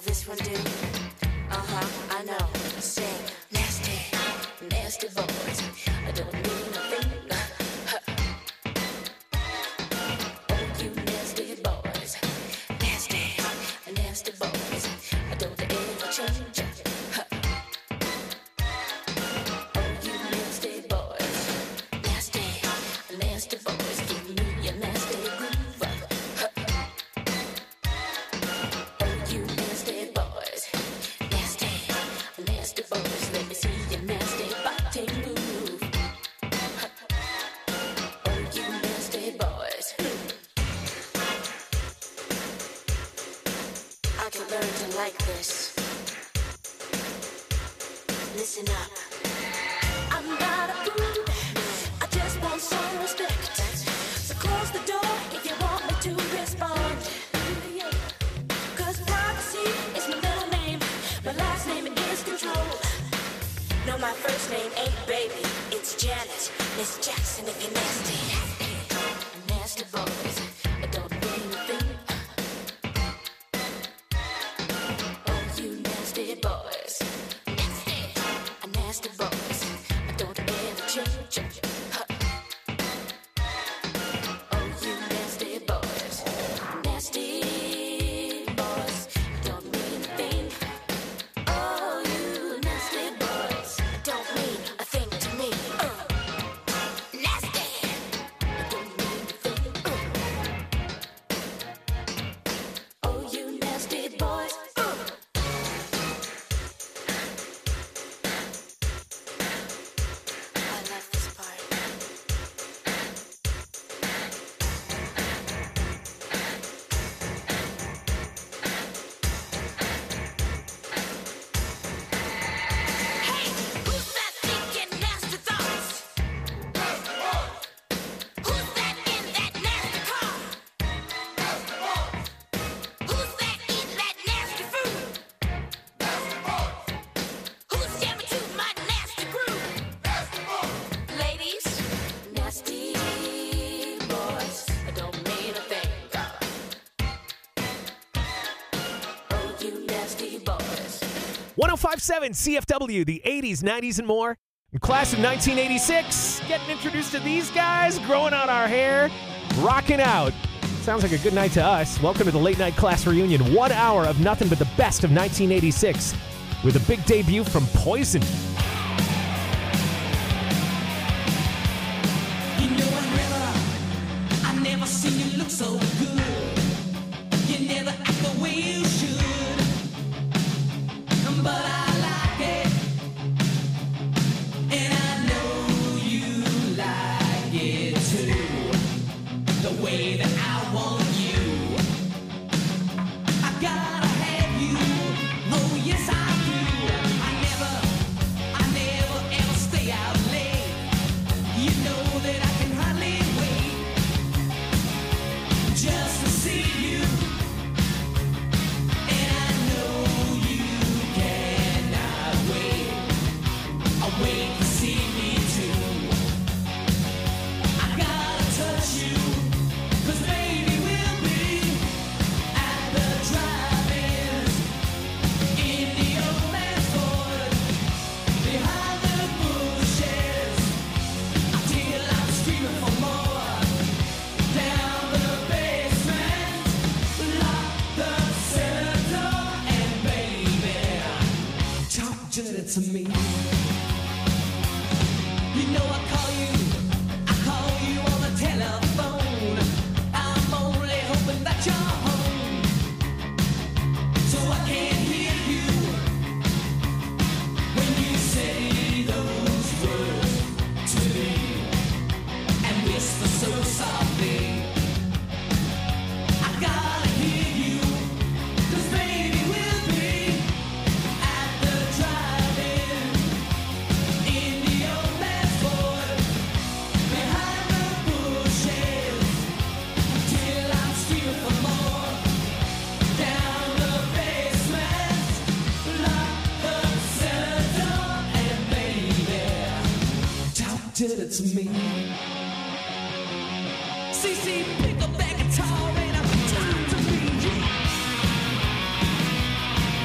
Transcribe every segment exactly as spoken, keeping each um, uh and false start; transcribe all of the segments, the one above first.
this one do? Uh-huh, I know. Say, nasty, nasty boys. I don't mean a thing. Huh. Oh, you nasty boys. Nasty, nasty boys. I don't ever change. Huh. Oh, you nasty boys. Nasty, nasty boys. Give me a nasty groove. Huh. Oh, you nasty boys. Nasty, nasty boys. Let me see your nasty body move. Huh. Oh, you nasty boys. I can learn to like this. Listen up. I'm not a fool. I just want some respect. So close the door if you want me to respond. Cause privacy is my middle name. My last name is Control. No, my first name ain't Baby. It's Janet. Miss Jackson if you're nasty. Nasty boys. I don't mean a thing. Oh, you nasty boys. Nasty. Nasty boys. I don't ever change. Huh. Oh, you nasty boys. Nasty boys. Don't mean a thing. Oh, you nasty boys. Don't mean a thing to me. Uh. Nasty. Don't mean a thing. Uh. Oh, you nasty boys. Uh. I love this part. Hey, who's that thinking nasty thoughts? Who's that in that nasty car? Who's that eating that nasty food? Who's jamming to my nasty groove? Ladies, nasty boys, I don't mean a thing. Oh, you nasty boys. one oh five point seven C F W, the eighties, nineties, and more. Class of nineteen eighty-six, getting introduced to these guys, growing out our hair, rocking out. Sounds like a good night to us. Welcome to the late night class reunion. One hour of nothing but the best of nineteen eighty-six with a big debut from Poison. You know I never, I never seen you look so good. You never act the way you should. But I like it, and I know you like it too. The way that I want you, I gotta have you. Oh yes I do. I never, I never ever stay out late. You know that I can hardly wait just to see you. And I know you cannot wait. I wait to see me too. I gotta touch you, 'cause baby we'll be at the drive-in in the old man's Ford, behind the bushes, until I'm screaming for more. Down the basement, lock the cellar door, and baby, talk dirty to me. You know I call you, I call you on the telephone. I'm only hoping that you're home, so I can hear you when you say those words to me and whisper so softly. I gotta hear you, 'cause baby we'll be at the drive-in in the old man's Ford, behind the bushes, until I'm screaming for more. Down the basement, lock the cellar door, and baby, talk dirty to me. C C, pick up that guitar and I'm talking to me.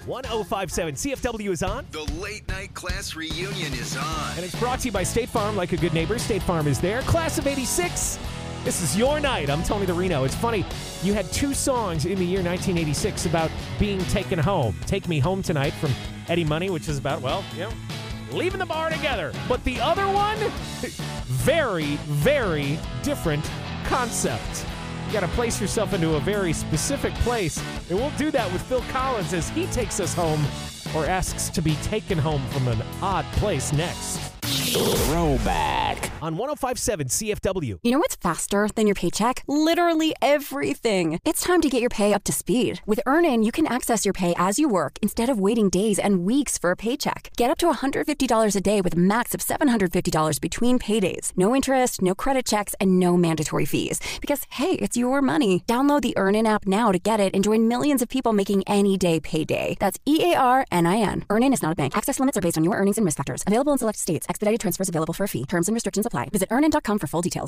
one oh five seven C F W is on. The late night class reunion is on. And it's brought to you by State Farm. Like a good neighbor, State Farm is there. Class of eighty-six. This is your night. I'm Tony the Reno. It's funny, you had two songs in the year nineteen eighty-six about being taken home. Take Me Home Tonight from Eddie Money, which is about, well, you know, leaving the bar together. But the other one, very, very different concept. You got to place yourself into a very specific place. And we'll do that with Phil Collins as he takes us home or asks to be taken home from an odd place next. Throwback on one oh five seven C F W. You know what's faster than your paycheck? Literally everything. It's time to get your pay up to speed. With Earnin, you can access your pay as you work instead of waiting days and weeks for a paycheck. Get up to one hundred fifty dollars a day with a max of seven hundred fifty dollars between paydays. No interest, no credit checks, and no mandatory fees. Because, hey, it's your money. Download the Earnin app now to get it and join millions of people making any day payday. That's E A R N I N. Earnin is not a bank. Access limits are based on your earnings and risk factors. Available in select states. Expedited transfers available for a fee. Terms and restrictions apply. Visit earnin dot com for full details.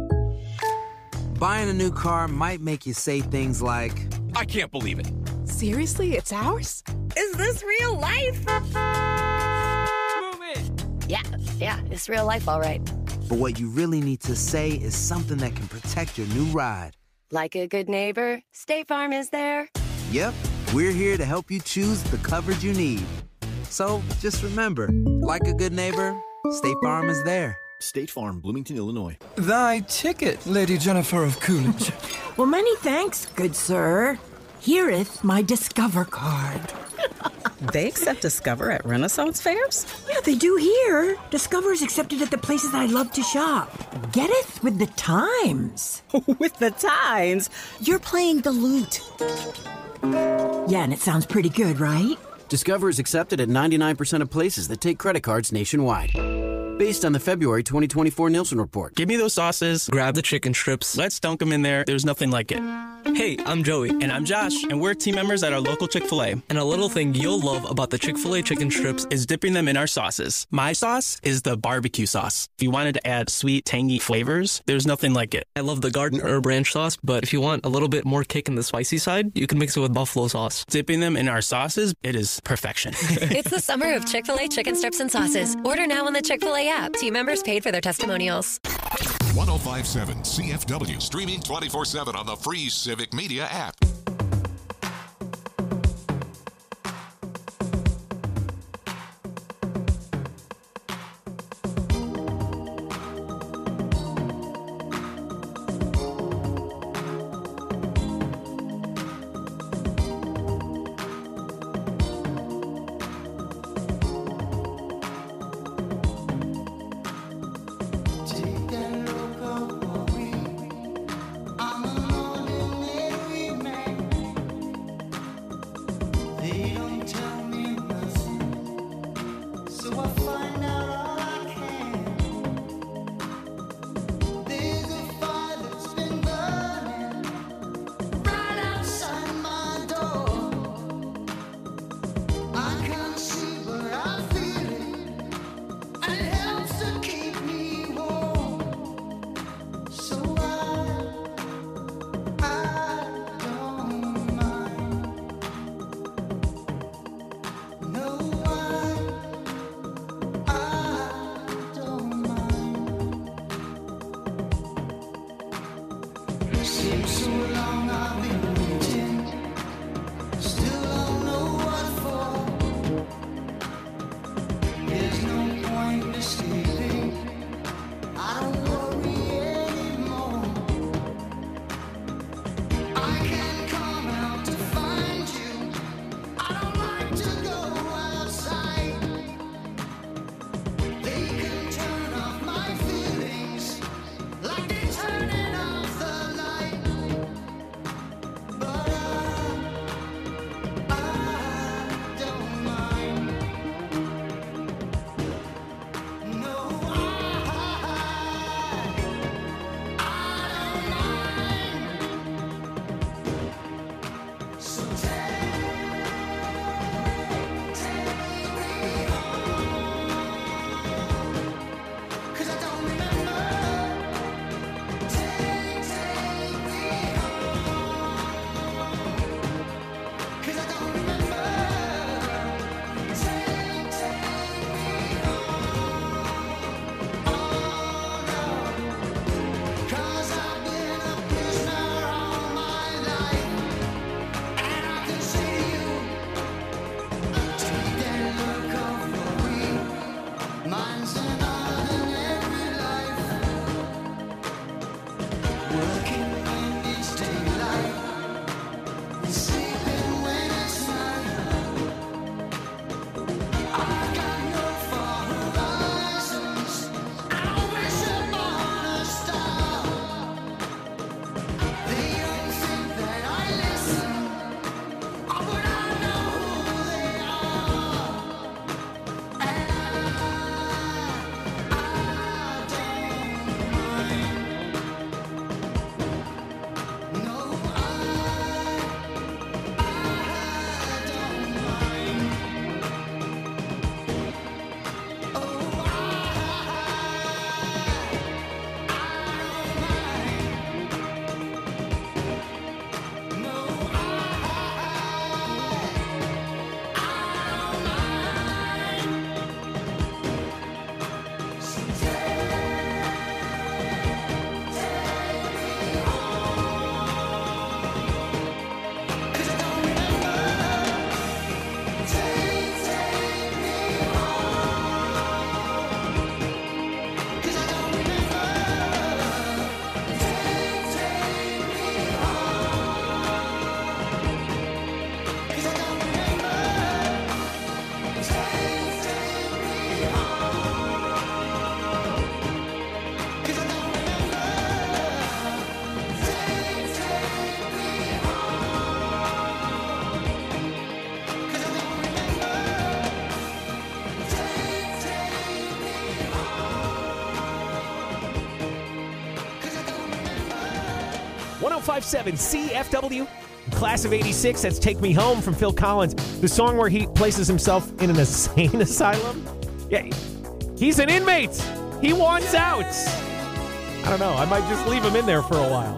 Buying a new car might make you say things like, I can't believe it. Seriously, it's ours? Is this real life? Move it! Yeah, yeah, it's real life, all right. but what you really need to say is something that can protect your new ride. Like a good neighbor, State Farm is there. Yep, we're here to help you choose the coverage you need. So just remember, like a good neighbor, State Farm is there. State Farm, Bloomington, Illinois. Thy ticket, Lady Jennifer of Coolidge. Well, many thanks, good sir. Hereeth my Discover card. They accept Discover at Renaissance fairs? Yeah, they do here. Discover is accepted at the places I love to shop. Getteth with the times. With the times? You're playing the lute. Yeah, and it sounds pretty good, right? Discover is accepted at ninety-nine percent of places that take credit cards nationwide. Based on the February twenty twenty-four Nielsen report. Give me those sauces, grab the chicken strips, let's dunk them in there. There's nothing like it. Hey, I'm Joey. And I'm Josh. And we're team members at our local Chick-fil-A. And a little thing you'll love about the Chick-fil-A chicken strips is dipping them in our sauces. My sauce is the barbecue sauce. If you wanted to add sweet, tangy flavors, there's nothing like it. I love the garden herb ranch sauce, but if you want a little bit more kick in the spicy side, you can mix it with buffalo sauce. Dipping them in our sauces, it is perfection. It's the summer of Chick-fil-A chicken strips and sauces. Order now on the Chick-fil-A app. Team members paid for their testimonials. one oh five point seven C F W, streaming twenty-four seven on the free Civic Media app. one oh five point seven C F W, Class of eighty-six, that's Take Me Home from Phil Collins. The song where he places himself in an insane asylum. Yeah, he's an inmate. He wants out. I don't know. I might just leave him in there for a while.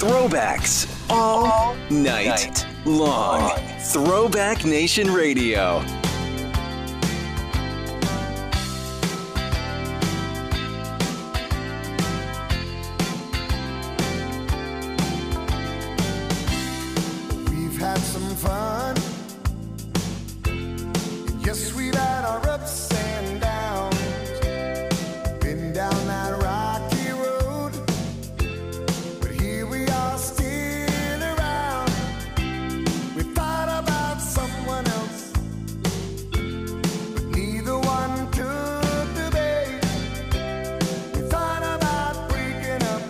Throwbacks all night long. Throwback Nation Radio. We've had some fun. Yes, we've had our ups and downs. Been down that rocky road, but here we are still around. We thought about someone else, but neither one took the bait. We thought about breaking up,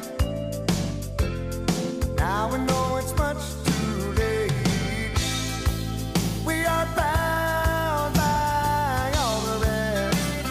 now we know it's much too late. We are bound by all the rest,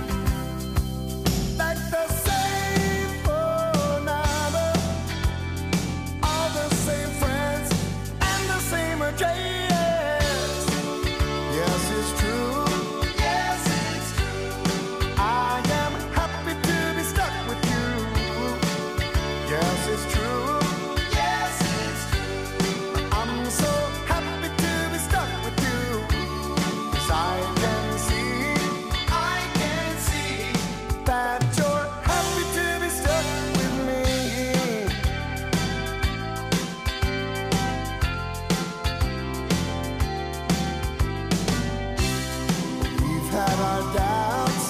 like the same phone number, all the same friends, and the same address. Yes, it's true. Yes, it's true. I am happy to be stuck with you. Yes, it's true. Yes, it's true. I'm so happy to be stuck with you. 'Cause I can see, I can see that you're happy to be stuck with me. We've had our doubts,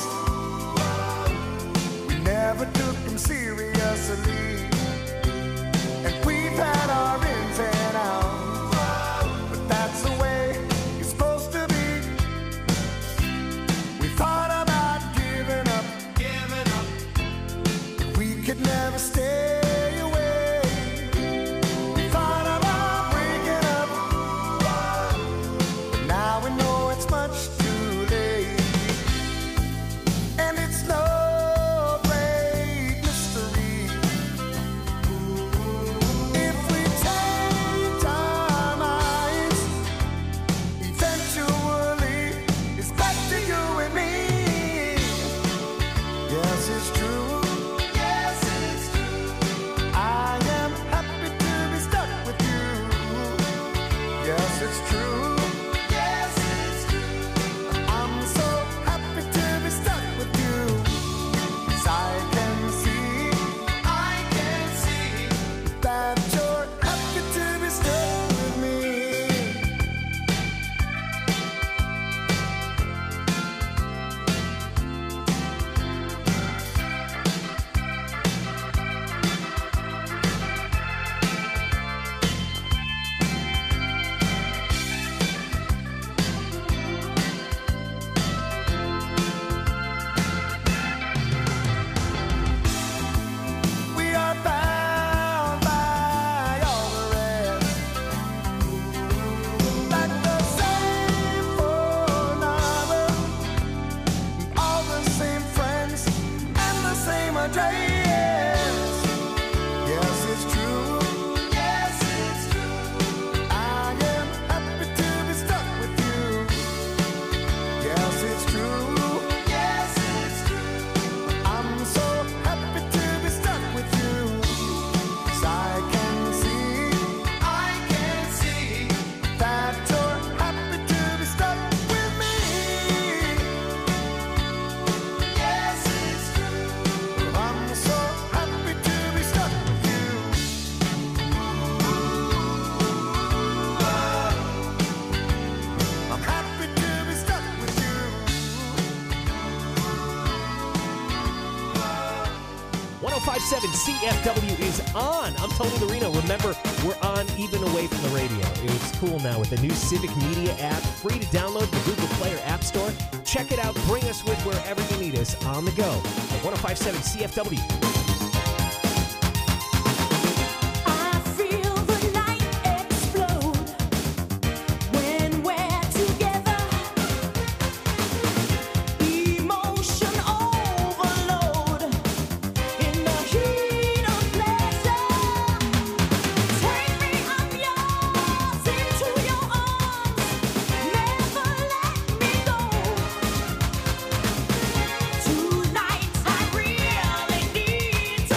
we never took them seriously. And we've had our ins and outs, but that's the way it's supposed to be. We thought about giving up, giving up. We could never stay away. We thought about breaking up, but now we know it's much too late. And it's no great mystery. If we change our minds, eventually it's back to you and me. Yes, it's true. Yes, it's true. I am happy to be stuck with you. Yes, it's true. Yes, it's true. I'm so happy to be stuck with you. 'Cause I can see, I can see that you're happy to be stuck with me. We are bound by all the rest, like the same phone number, all the same friends, and the same address. Yes, it's true. Yes, it's true. I am happy to be stuck with you. Yes, it's true. Yes, it's true. I'm so happy to be stuck with you. 'Cause I can see, I can see that you're happy to be stuck with me. Yes, it's true. I'm so happy to be stuck with you. I'm happy to be stuck with you. one oh five point seven C F W is on. I'm Tony Larino. Remember, we're on even away from the radio. It's cool now with the new Civic Media app, free to download the Google Play or App Store. Check it out. Bring us with wherever you need us on the go. At one oh five point seven C F W. I feel the night explode when we're together. Emotion overload in the heat of pleasure. Take me, I'm yours, into your arms. Never let me go. Tonight I really need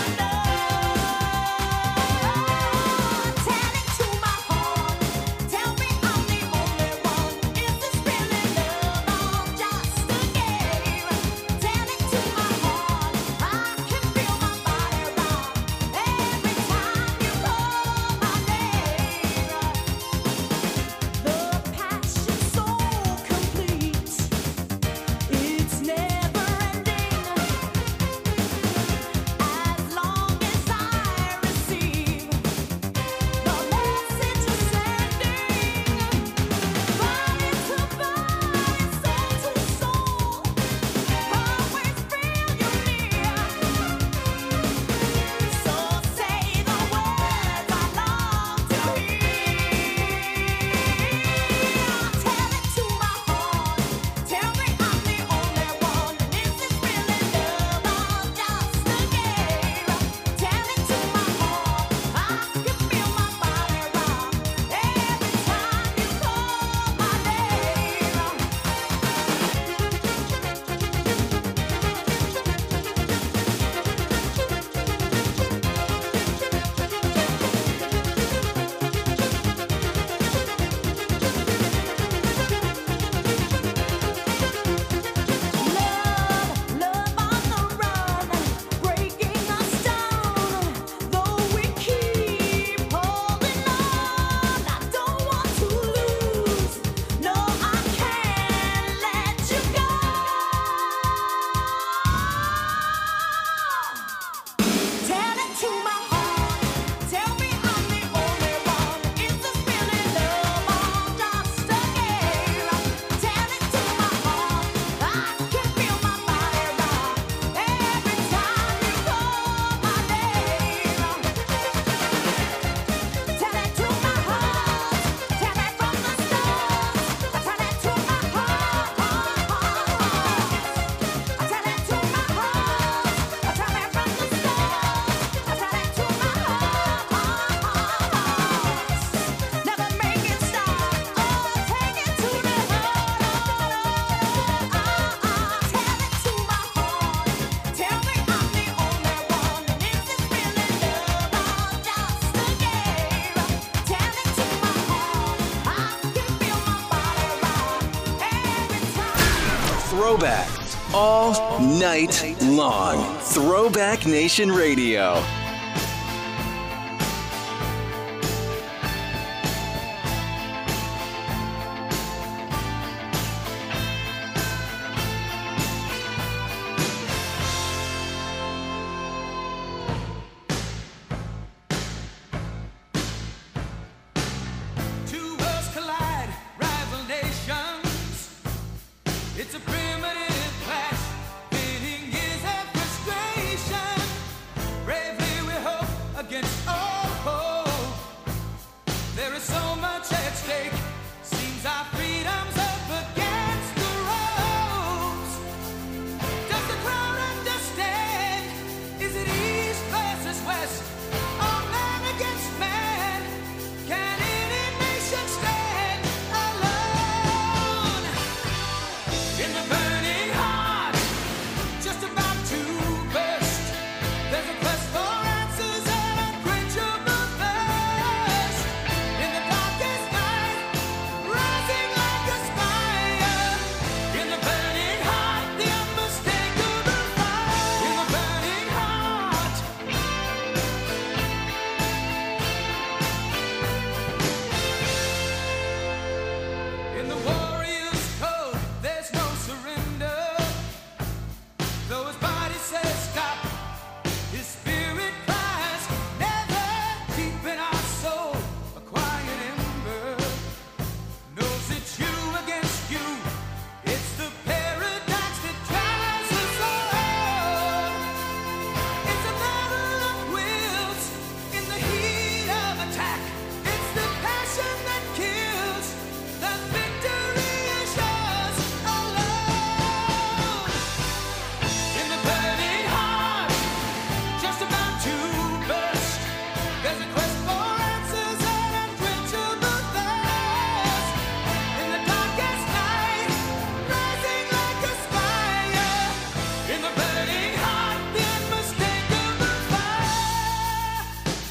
throwbacks all night long. Throwback Nation Radio. Two worlds collide, rival nations. It's a primitive clash, pitting years of frustration. Bravely we hope against all hope. There is so much at stake. Seems our freedom's up against the ropes. Does the crowd understand? Is it east versus west? Or man against man? Can any nation stand alone? In the burning heart, just about to burst, there's a quest for answers and unquenchable thirst. In the darkest night, rising like a spire. In the burning heart, the unmistakable fire. In the burning heart. In the warrior's code, there's no surrender. Though his body says stop, his spirit cries never. Deep in our soul, a quiet ember knows it's you against you. It's the paradox that drives us all. It's a battle of wills in the heat of attack. It's the passion that kills. The victory is yours alone. In the burning heart, just about to burst, there's a quest for answers and unquenchable thirst. In the darkest night, rising like a spire. In the burning heart, the unmistakable fire.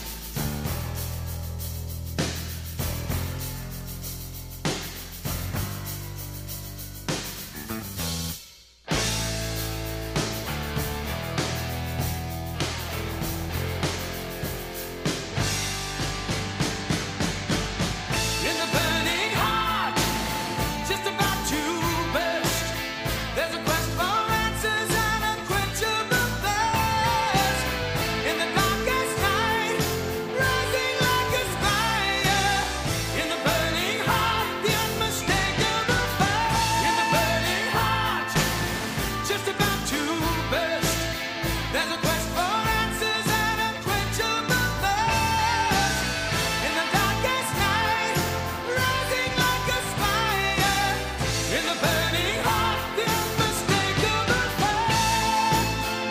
In the burning heart, just about to burst, there's a quest for answers and unquenchable thirst. In the darkest night, rising like a spire. In the burning heart, the unmistakable fire. In the burning heart, just about to burst, there's a quest for answers and unquenchable thirst. In the darkest night, rising like a spire. In the burning heart, the unmistakable fire.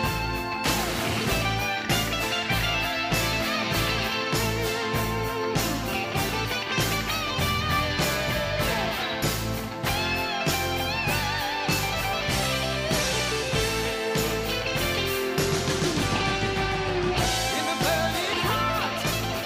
In the burning heart.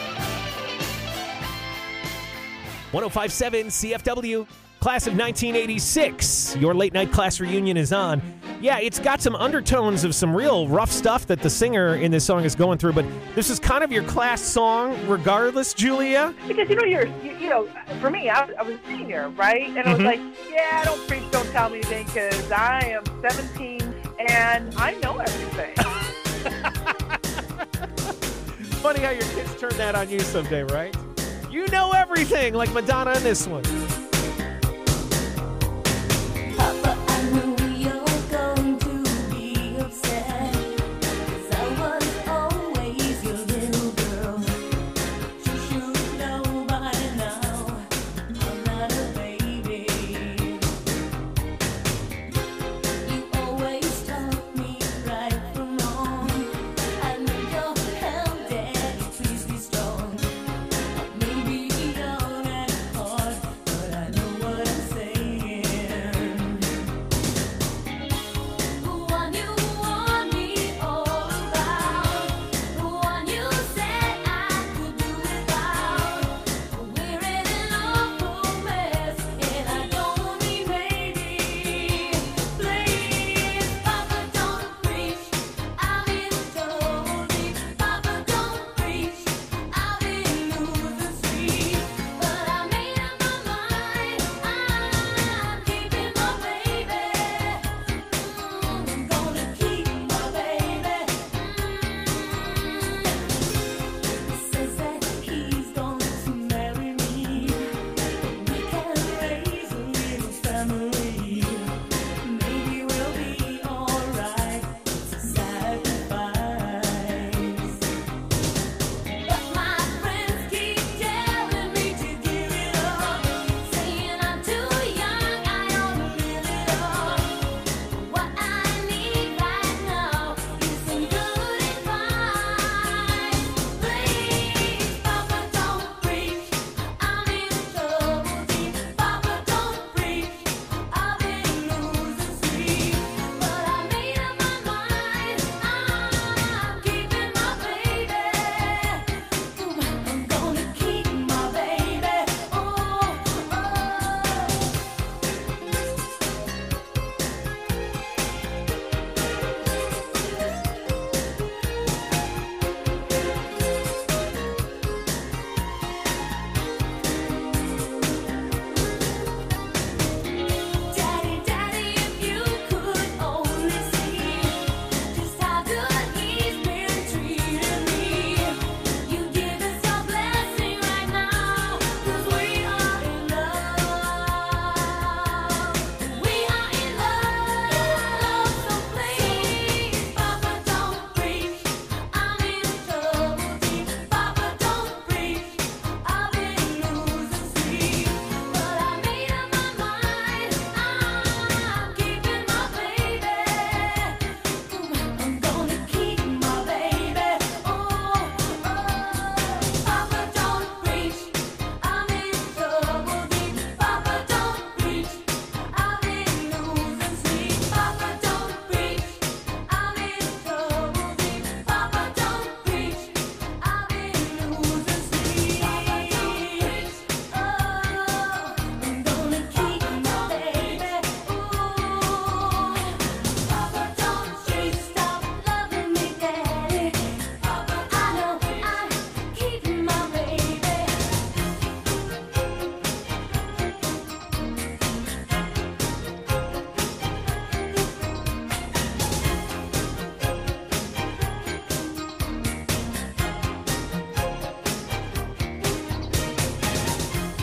ten fifty-seven C F W, class of nineteen eighty-six. Your late night class reunion is on. Yeah, it's got some undertones of some real rough stuff that the singer in this song is going through, but this is kind of your class song regardless, Julia. Because, you know, you're, you, you know, for me, I, was- I was a senior, right? And I was Mhm. like, yeah, don't preach, don't tell me anything, because I am seventeen and I know everything. Funny how your kids turn that on you someday, right? You know everything, like Madonna in this one. Papa, I know you're going to be upset, 'cause I was always your little girl. You should know by now, I'm not a baby. You always taught me right from wrong. I know you're hell, Daddy, please be strong. Maybe young and hard, but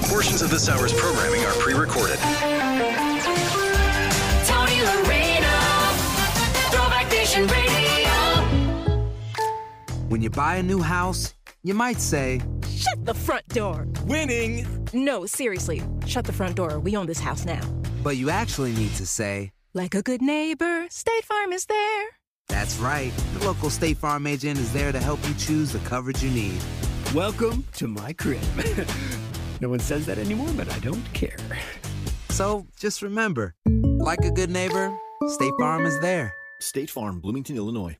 Portions of this hour's programming are pre-recorded. Tony Lorena, Throwback Nation Radio. When you buy a new house, you might say, Shut the front door. Winning. No, seriously. Shut the front door. We own this house now. but you actually need to say, like a good neighbor, State Farm is there. That's right. The local State Farm agent is there to help you choose the coverage you need. Welcome to my crib. No one says that anymore, but I don't care. So just remember, like a good neighbor, State Farm is there. State Farm, Bloomington, Illinois.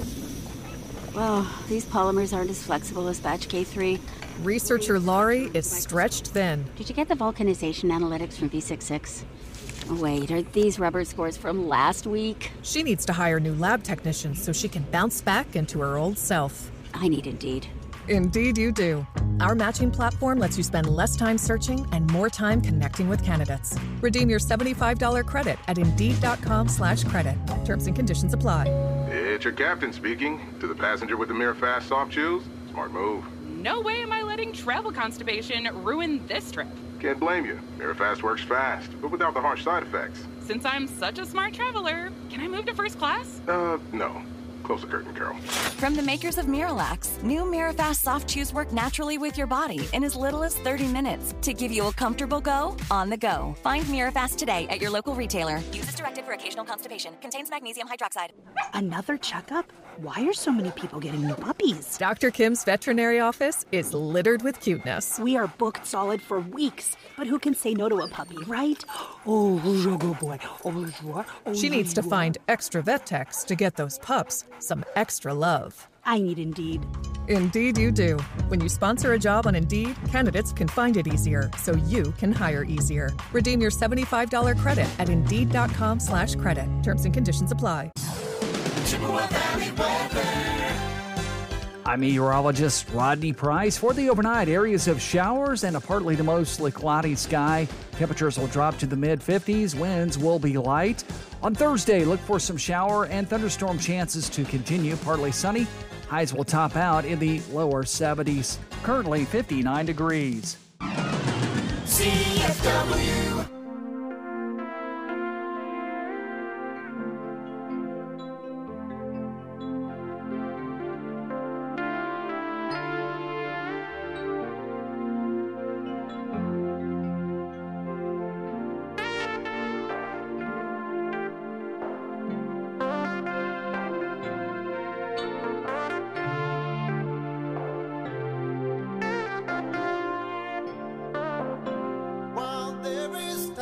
Well, these polymers aren't as flexible as batch K three. Researcher Laurie is stretched thin. Did you get the vulcanization analytics from V sixty-six? Wait, are these rubber scores from last week? She needs to hire new lab technicians so she can bounce back into her old self. I need Indeed. Indeed you do. Our matching platform lets you spend less time searching and more time connecting with candidates. Redeem your seventy-five dollars credit at Indeed.com slash credit. Terms and conditions apply. It's your captain speaking. To the passenger with the Mirror Fast soft shoes, smart move. No way am I letting travel constipation ruin this trip. Can't blame you. Mirror Fast works fast, but without the harsh side effects. Since I'm such a smart traveler, can I move to first class? Uh, no. Close the curtain, Carol. From the makers of Miralax, new Mirafast soft chews work naturally with your body in as little as thirty minutes to give you a comfortable go on the go. Find Mirafast today at your local retailer. Use as directed for occasional constipation. Contains magnesium hydroxide. Another checkup? Why are so many people getting new puppies? Doctor Kim's veterinary office is littered with cuteness. We are booked solid for weeks, but who can say no to a puppy, right? Oh, who's your good boy? Oh, who's your, oh, she needs to find extra vet techs to get those pups some extra love. I need Indeed. Indeed you do. When you sponsor a job on Indeed, candidates can find it easier, so you can hire easier. Redeem your seventy-five dollars credit at Indeed.com slash credit. Terms and conditions apply. Chippewa Valley weather. I'm meteorologist Rodney Price. For the overnight, areas of showers and a partly to mostly cloudy sky. Temperatures will drop to the mid fifties. Winds will be light. On Thursday, look for some shower and thunderstorm chances to continue. Partly sunny. Highs will top out in the lower seventies. Currently fifty-nine degrees. C F W. While there is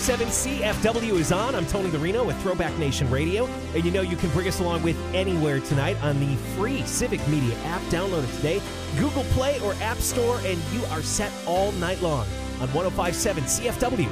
seven C F W is on. I'm Tony Larino with Throwback Nation Radio. And you know you can bring us along with anywhere tonight on the free Civic Media app. Download it today. Google Play or App Store, and you are set all night long on one oh five point seven C F W.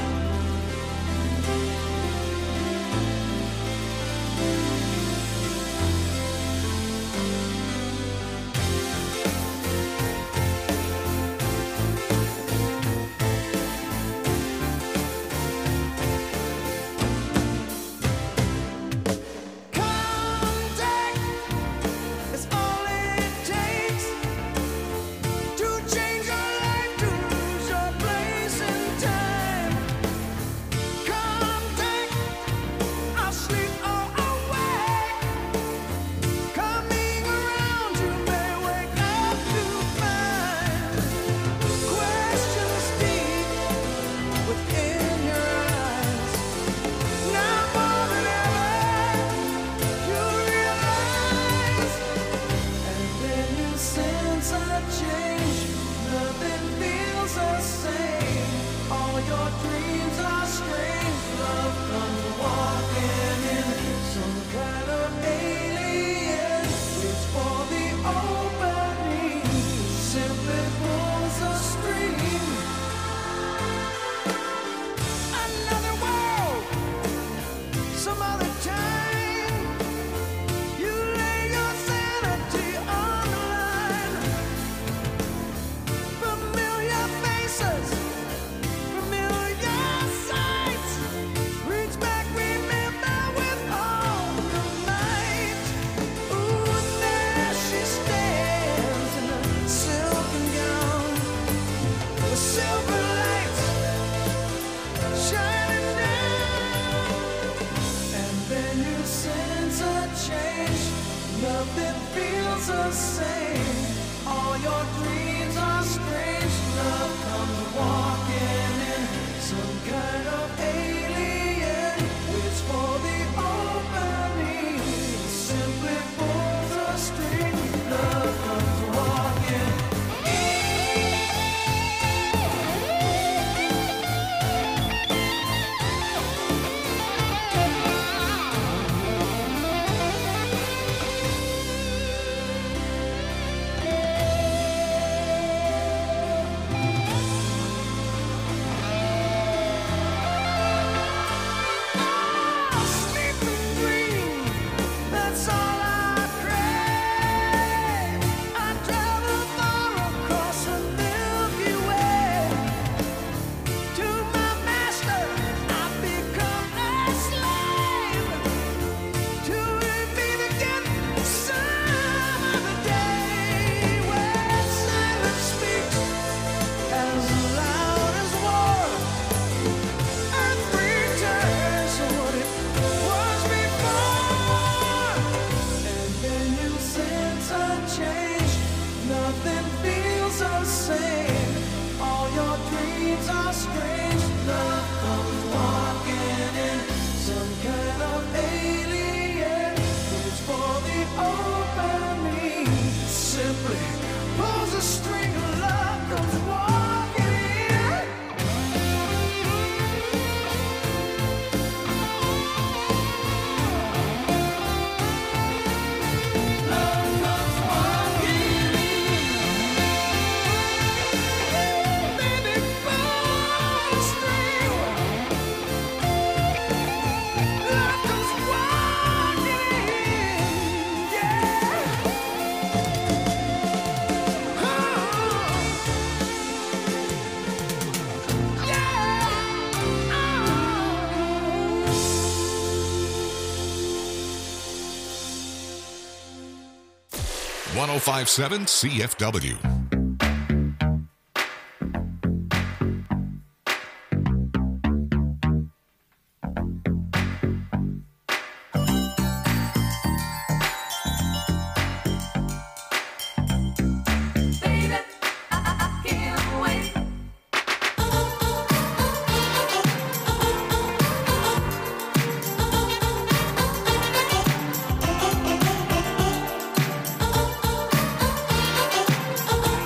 one oh five point seven C F W. Oh,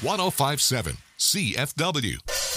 one oh five point seven C F W.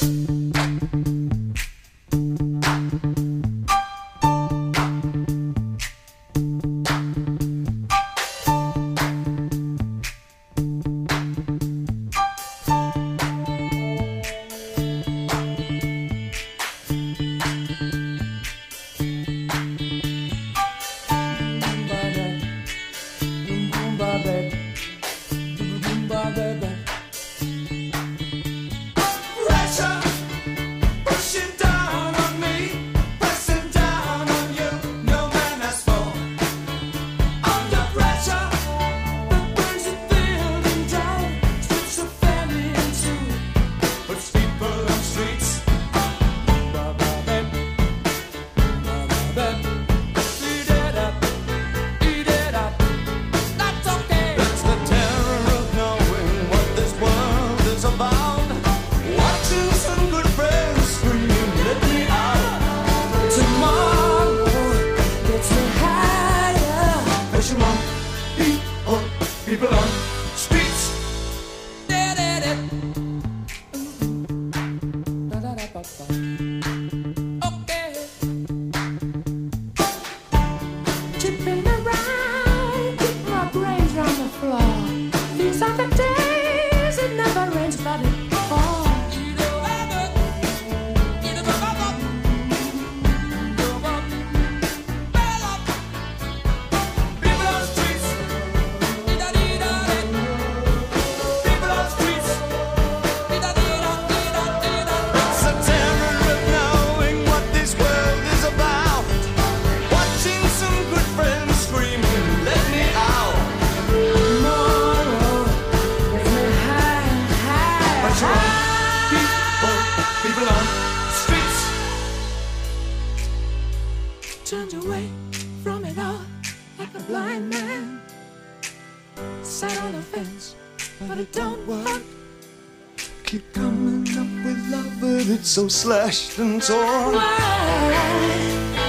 Turned away from it all like a blind man. Sat on the fence, but it don't work. Keep coming up with love, but it's so slashed and torn. Why?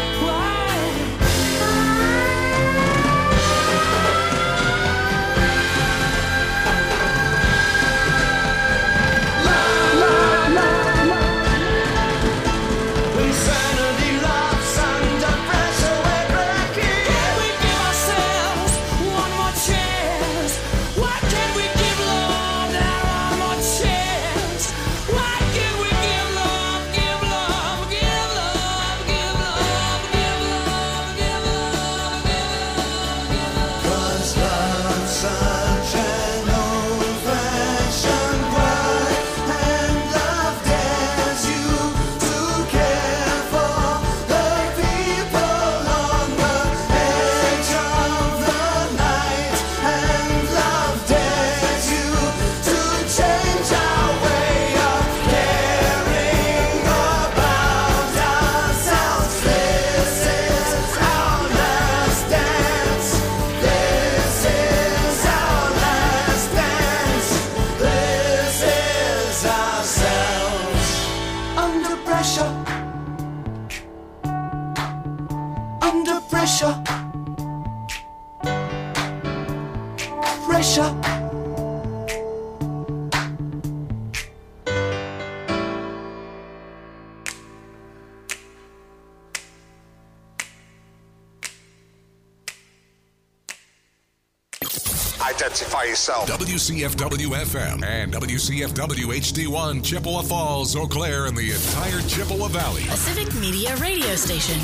Identify yourself. W C F W F M and W C F W H D one, Chippewa Falls, Eau Claire, and the entire Chippewa Valley. A Civic Media radio station.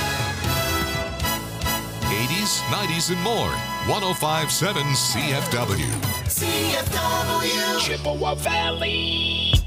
eighties, nineties, and more. one oh five point seven C F W. C F W Chippewa Valley.